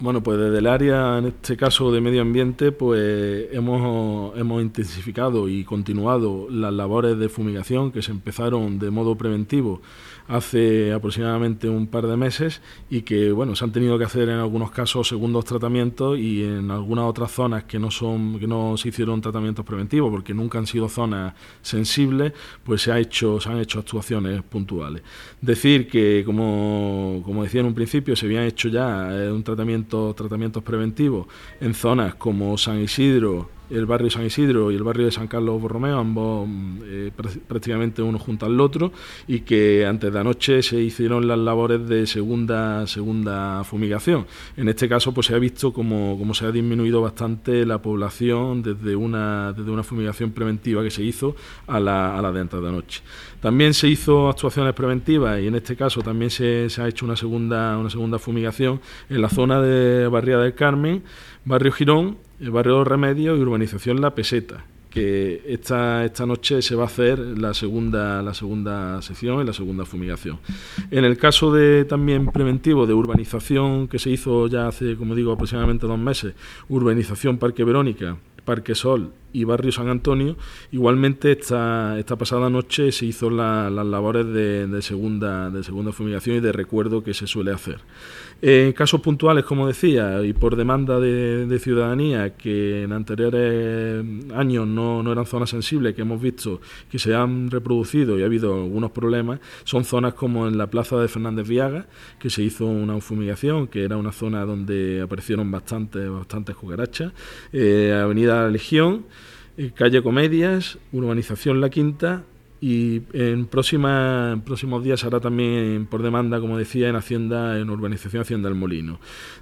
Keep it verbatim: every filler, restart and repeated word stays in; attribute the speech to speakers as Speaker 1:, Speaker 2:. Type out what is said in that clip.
Speaker 1: Bueno, pues desde el área, en este caso de medio ambiente, pues hemos, hemos intensificado y continuado las labores de fumigación que se empezaron de modo preventivo hace aproximadamente un par de meses y que, bueno, se han tenido que hacer en algunos casos segundos tratamientos y en algunas otras zonas que no son, que no se hicieron tratamientos preventivos porque nunca han sido zonas sensibles, pues se ha hecho, se han hecho actuaciones puntuales. Decir que, como, como decía en un principio, se habían hecho ya un tratamiento, tratamientos preventivos en zonas como San Isidro, el barrio de San Isidro y el barrio de San Carlos Borromeo, ambos eh, prácticamente uno junto al otro, y que antes de anoche se hicieron las labores de segunda segunda fumigación. En este caso, pues se ha visto como, como se ha disminuido bastante la población desde una desde una fumigación preventiva que se hizo a la, a la de antes de anoche. También se hizo actuaciones preventivas y en este caso también se, se ha hecho una segunda una segunda fumigación en la zona de Barriada del Carmen, Barrio Girón, el barrio Los Remedios y urbanización La Peseta, que esta, esta noche se va a hacer la segunda, la segunda sección y la segunda fumigación. En el caso de también preventivo de urbanización que se hizo ya hace, como digo, aproximadamente dos meses, urbanización Parque Verónica, Parque Sol y Barrio San Antonio, igualmente esta, esta pasada noche se hizo la, las labores de, de, segunda, de segunda fumigación y de recuerdo que se suele hacer. En casos puntuales, como decía, y por demanda de, de ciudadanía, que en anteriores años no, no eran zonas sensibles, que hemos visto que se han reproducido y ha habido algunos problemas, son zonas como en la plaza de Fernández Viaga, que se hizo una fumigación, que era una zona donde aparecieron bastantes, bastantes cucarachas, eh, Avenida Legión, eh, calle Comedias, urbanización La Quinta. Y en, próxima, en próximos días hará también por demanda, como decía, en Hacienda, en urbanización Hacienda El Molino.